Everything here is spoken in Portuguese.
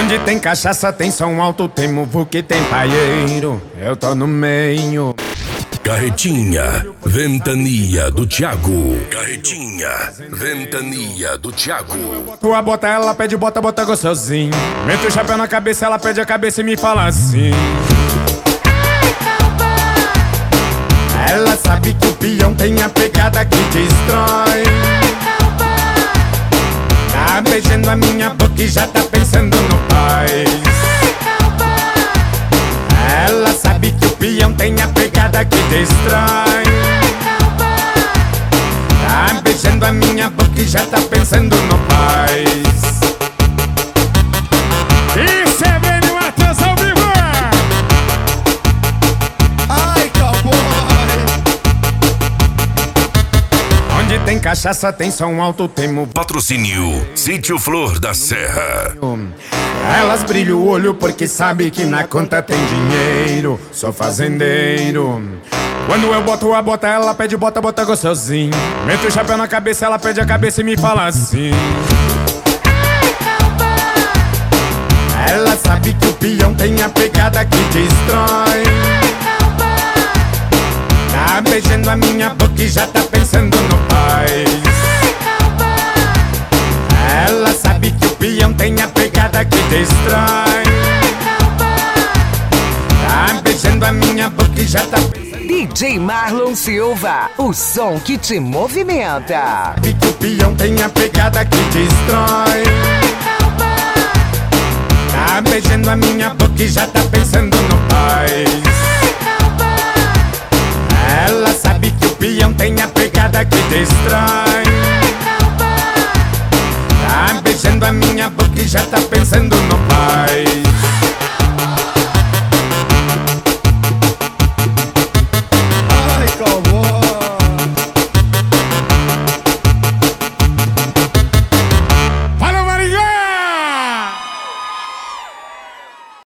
Onde tem cachaça, tem som alto, tem muvuca e tem paieiro. Eu tô no meio. Carretinha, Ventania do Thiago. Carretinha, Ventania do Thiago. Tua bota, ela pede bota, bota gostosinho. Mete o chapéu na cabeça, ela pede a cabeça e me fala assim. Ela sabe que o peão tem a pegada que destrói. Tá beijando a minha boca e já tá pensando no pai. Ela sabe que o peão tem a pegada que destrói. Tá beijando a minha boca e já tá pensando no pai. Isso é bem no Matheus ao vivo. Ai, cowboy! Onde tem cachaça, tem som alto, tem muvuca. Patrocínio Sítio Flor da Serra. Elas brilham o olho porque sabe que na conta tem dinheiro. Sou fazendeiro. Quando eu boto a bota, ela pede bota, bota gostosinho. Meto o chapéu na cabeça, ela pede a cabeça e me fala assim. Ela sabe que o peão tem a pegada que destrói. Tá beijando a minha boca e já tá pensando no pai. Ela sabe que o peão tem a pegada que destrói. Tá beijando a minha boca e já tá pensando. DJ Marlon Silva, o som que te movimenta. Sabe que o peão tem a pegada que destrói. Tá beijando a minha boca e já tá pensando no pai. Ela sabe que o peão tem a pegada que destrói. Tá beijando a minha boca e já tá pensando no pai.